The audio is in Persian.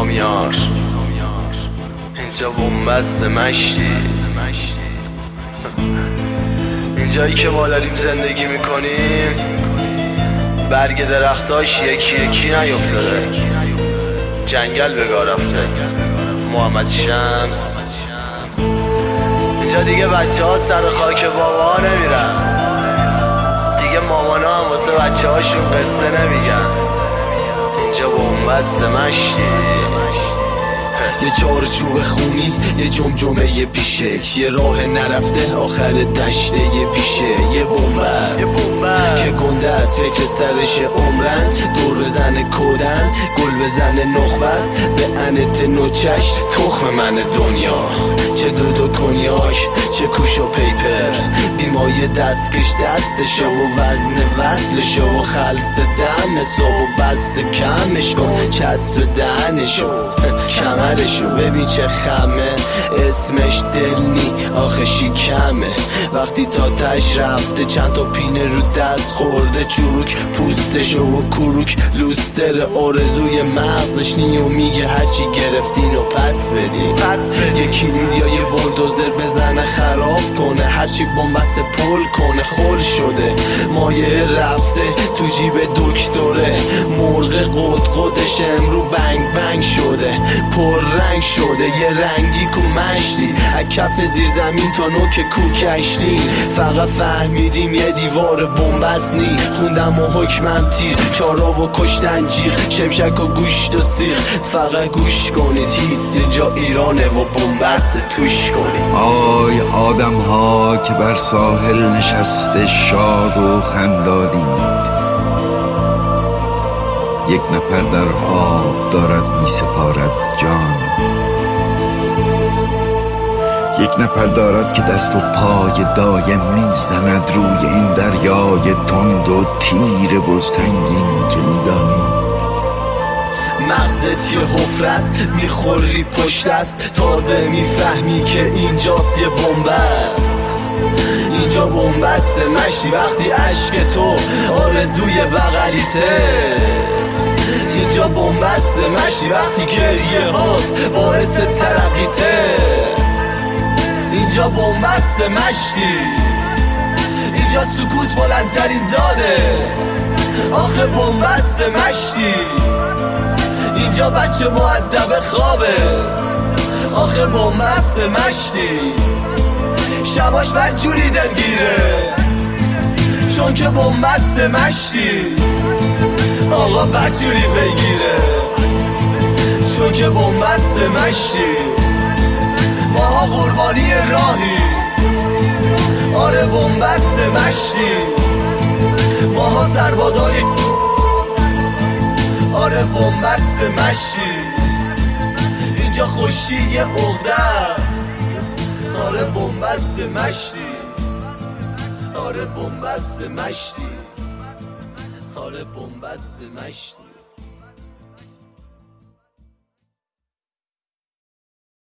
سامیار، اینجا بنبست مشتی، اینجایی که ما داریم زندگی میکنیم برگ درختاش یکی یکی نیفتاده، جنگل بگاه رفته. محمد شمس. اینجا دیگه بچه ها سر خاک بابا ها نمیرن، دیگه مامانا هم واسه بچه هاشون قصه نمیگن. اینجا بنبست مشتی، یه چارچوب خونی، یه جمجمه پیشه، یه راه نرفته آخر دشته یه پیشه، یه بنبست که گنده از فکر سرش عمرن، دور بزنه کودن گل بزنه نخبست به انت نوچش تخم من دنیا. چه دود و کنیاک چه کوش و پیپر، بیمای دستکش دستشه و وزن وصلشه و خلص دمسو و بست کمش کن چسب دهنشو کمرشو ببین چه خمه، اسمش دلنی آخه شیکمه. وقتی تا تش رفته چند تا پینه رو دست خورده، چروک پوستشو و کروک لوستر آرزوی مغزش نیو میگه هرچی گرفتین و پس بدین. یه کلید یا یه بولدوزر بزنه خراب کنه، هرچی بنبست پل کنه خل شده. مایه رفته تو جیب دکتره، مرغ قدش امرو بنگ بنگ شده، پر رنگ شده یه رنگی کو مشتی، از کف زیر زمین تا نوک کو کشتی. فقط فهمیدیم یه دیوار بنبست نی، خوندم و حکمم تیر، چارا و کشتن جیغ، شمشک و گوشت و سیخ. فقط گوش کنید هیست اینجا ایرانه و بنبست توش کنید. آی آدم ها که بر ساحل نشسته شاد و خندانید، یک نفر در آب دارد می سپارد جان، یک نفر دارد که دست و پای دایم می زند روی این دریای تند و تیره و سنگین که می دانید. مغزت یه حفره است میخوری پشت است، تازه میفهمی که اینجاست یه بنبست. اینجا بنبست مشتی وقتی عشق تو آرزوی بغلیته، اینجا بنبست مشتی وقتی گریه هاست باعث ترقیته. اینجا بنبست مشتی، اینجا سکوت بلندترین داده، آخه بنبست مشتی. اینجا بچه مؤدب خوابه، آخه بنبست مشتی. شباش بدجوری دلگیره چون که بنبست مشتی، آقا بدجوری بگیره چون که بنبست مشتی. ماها قربانی راهی، آره بنبست مشتی. ماها سربازای، آره بنبست مشتی. اینجا خوشی یه عقده است، آره بنبست مشتی. آره بنبست مشتی، آره بنبست مشتی.